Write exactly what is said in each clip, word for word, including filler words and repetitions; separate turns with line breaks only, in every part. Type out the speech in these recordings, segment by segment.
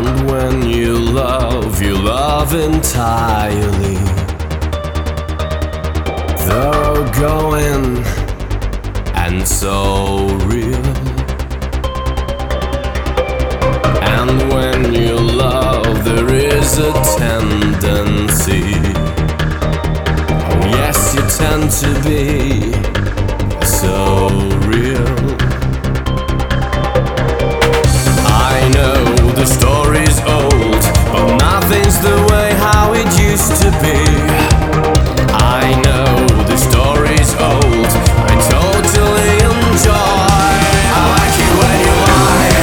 And when you love, you love entirely. Thoroughgoing and so real. And when you love, there is a tendency, oh yes, you tend to be so real. I know the story's old, but nothing's the way how it used to be. I know the story's old, I totally enjoy. I like it when you lie.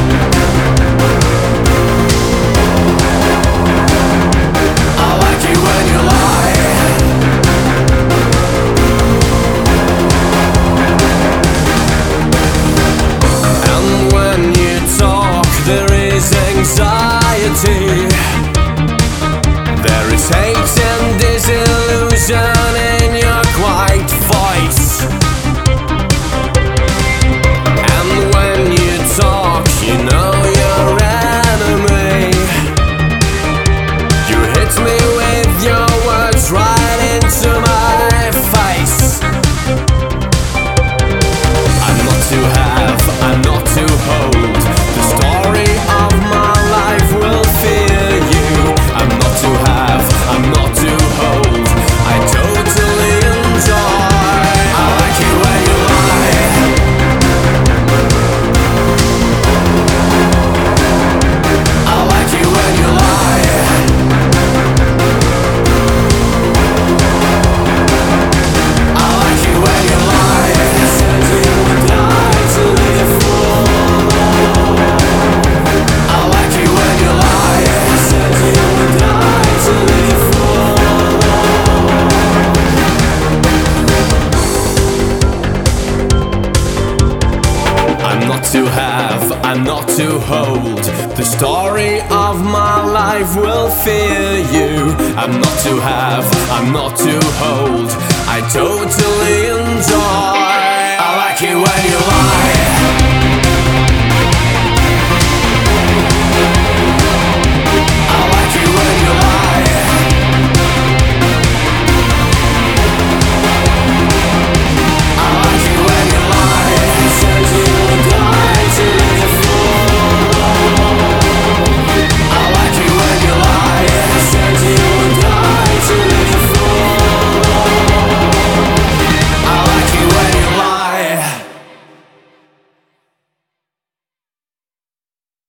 I like it when you lie. And when you talk, there is anxiety. There is hate and disillusion in your quiet voice. And when you talk, you know your enemy. You hit me with your words right into my face. I'm not to have, I'm not to hold. The story of my life will fear you. I'm not to have, I'm not to hold. I totally enjoy. I like it when you lie. I like it when you lie. I like it when you lie. You said you would die to live for. I like it when you lie. You said you would die to live for. I'm not to have, I'm not to hold. The story of my life will fear you. I'm not to have, I'm not to hold. I totally enjoy. I like it when you lie.